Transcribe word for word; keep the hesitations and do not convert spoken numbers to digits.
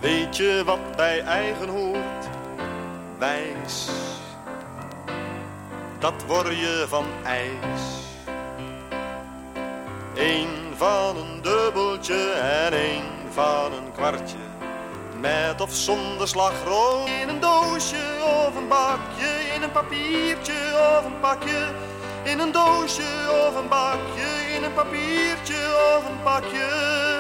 Weet je wat bij eigen hoort? Wijs. Dat word je van ijs. Eén van een dubbeltje en één van een kwartje. Met of zonder slagroom. In een doosje of een bakje. In een papiertje of een pakje. In een doosje of een bakje. In een papiertje of een pakje.